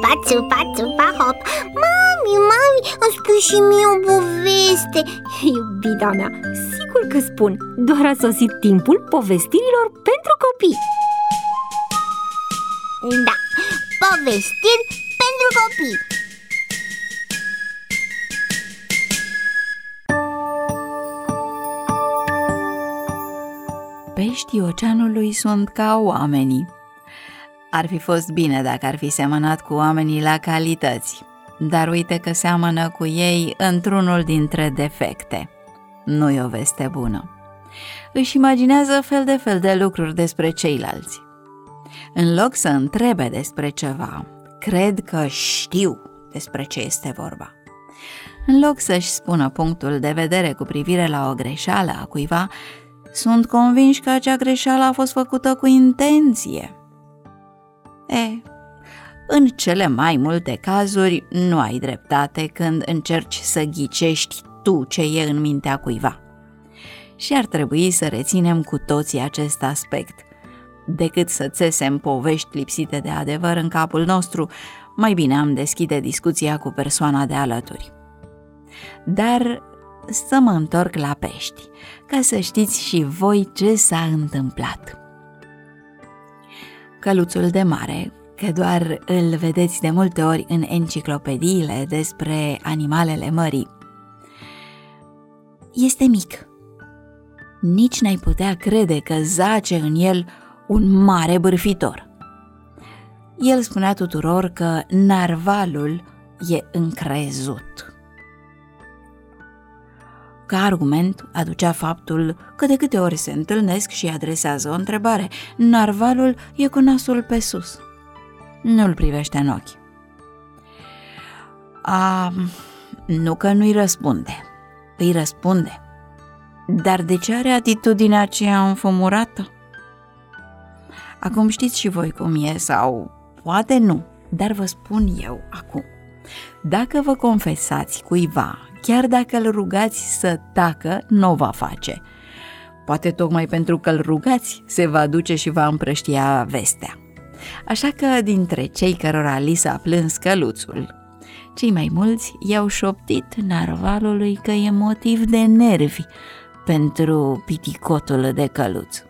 Țupa, țupa, țupa, hop. Mami, îmi spui și mie o poveste. Iubita mea, sigur că spun. Doar a sosit timpul povestirilor pentru copii. Da, povestiri pentru copii. Peștii oceanului sunt ca oamenii. Ar fi fost bine dacă ar fi semănat cu oamenii la calități, dar uite că seamănă cu ei într-unul dintre defecte. Nu-i o veste bună. Își imaginează fel de lucruri despre ceilalți. În loc să întrebe despre ceva, cred că știu despre ce este vorba. În loc să-și spună punctul de vedere cu privire la o greșeală a cuiva, sunt convinși că acea greșeală a fost făcută cu intenție. În cele mai multe cazuri nu ai dreptate când încerci să ghicești tu ce e în mintea cuiva. Și ar trebui să reținem cu toții acest aspect. Decât să țesem povești lipsite de adevăr în capul nostru, mai bine am deschide discuția cu persoana de alături. Dar să mă întorc la pești, ca să știți și voi ce s-a întâmplat. Căluțul de mare, că doar îl vedeți de multe ori în enciclopediile despre animalele mării, este mic. Nici n-ai putea crede că zace în el un mare bârfitor. El spunea tuturor că narvalul e încrezut. Ca argument aducea faptul că de câte ori se întâlnesc și adresează o întrebare, narvalul e cu nasul pe sus. Nu-l privește în ochi. Nu că nu-i răspunde. Îi răspunde. Dar de ce are atitudinea aceea înfumurată? Acum știți și voi cum e, sau poate nu, dar vă spun eu acum. Dacă vă confesați cuiva, chiar dacă îl rugați să tacă, nu o va face. Poate tocmai pentru că îl rugați, se va duce și va împrăștia vestea. Așa că dintre cei cărora li s-a plâns căluțul, cei mai mulți i-au șoptit narvalului că e motiv de nervi pentru piticotul de căluț.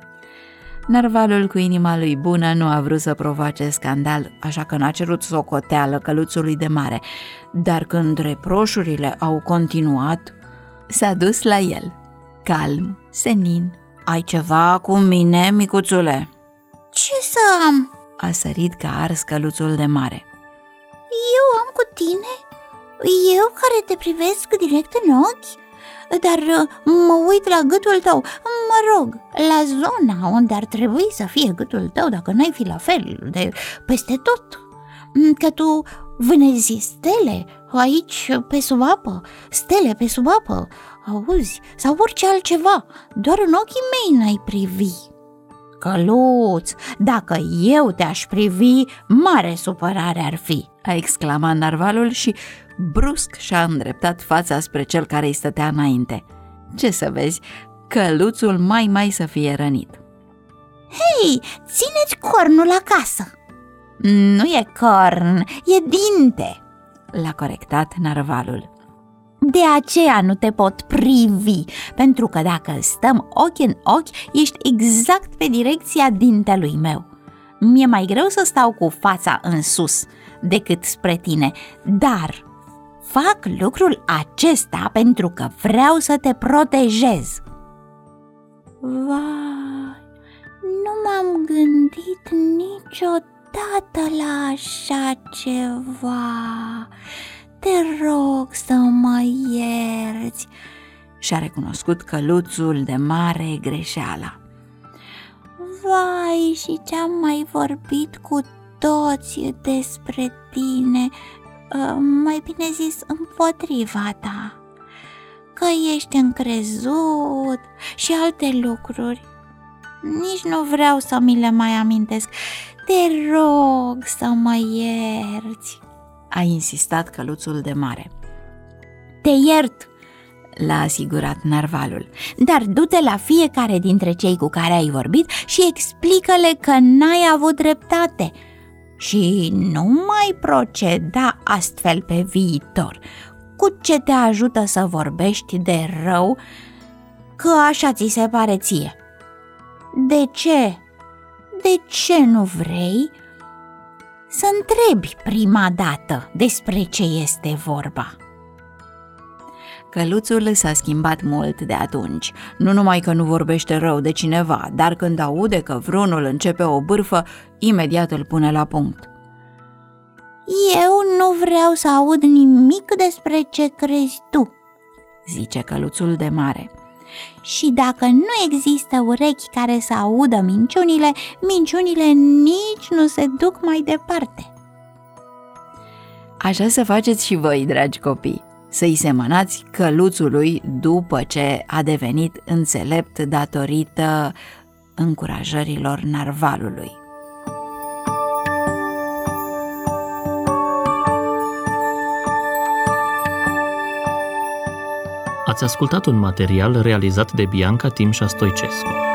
Narvalul cu inima lui bună nu a vrut să provoace scandal, așa că n-a cerut socoteală căluțului de mare, dar când reproșurile au continuat, s-a dus la el, calm, senin. Ai ceva cu mine, micuțule?" Ce să am?" a sărit ca ars căluțul de mare. Eu am cu tine? Eu care te privesc direct în ochi? Dar mă uit la gâtul tău, mă rog, la zona unde ar trebui să fie gâtul tău, dacă n-ai fi la fel de peste tot. Că tu vânezi stele aici pe sub apă, stele pe sub apă, auzi, sau orice altceva, doar în ochii mei n-ai privi. Căluț, dacă eu te-aș privi, mare supărare ar fi, a exclamat narvalul și brusc și-a îndreptat fața spre cel care îi stătea înainte. Ce să vezi, căluțul mai să fie rănit. Hei, țineți cornul acasă! Nu e corn, e dinte, l-a corectat narvalul. De aceea nu te pot privi, pentru că dacă stăm ochi în ochi, ești exact pe direcția dintelui meu. Mi-e mai greu să stau cu fața în sus decât spre tine, dar fac lucrul acesta pentru că vreau să te protejez. Vai, nu m-am gândit niciodată la așa ceva. Te rog să mă ierți, și-a recunoscut căluțul de mare greșeala. Vai, și ce-am mai vorbit cu toți despre tine, mai bine zis împotriva ta, că ești încrezut și alte lucruri. Nici nu vreau să mi le mai amintesc. Te rog să mă ierți, a insistat căluțul de mare. Te iert, l-a asigurat narvalul, dar du-te la fiecare dintre cei cu care ai vorbit și explică-le că n-ai avut dreptate. și nu mai proceda astfel pe viitor. Cu ce te ajută să vorbești de rău, că așa ți se pare ție? De ce? De ce nu vrei să întrebi prima dată despre ce este vorba? Căluțul s-a schimbat mult de atunci. Nu numai că nu vorbește rău de cineva, dar când aude că vreunul începe o bârfă, imediat îl pune la punct. Eu nu vreau să aud nimic despre ce crezi tu, zice căluțul de mare. Și dacă nu există urechi care să audă minciunile, minciunile nici nu se duc mai departe. Așa să faceți și voi, dragi copii, să-i semănați căluțului după ce a devenit înțelept datorită încurajărilor narvalului. Ați ascultat un material realizat de Bianca Timșa Stoicescu.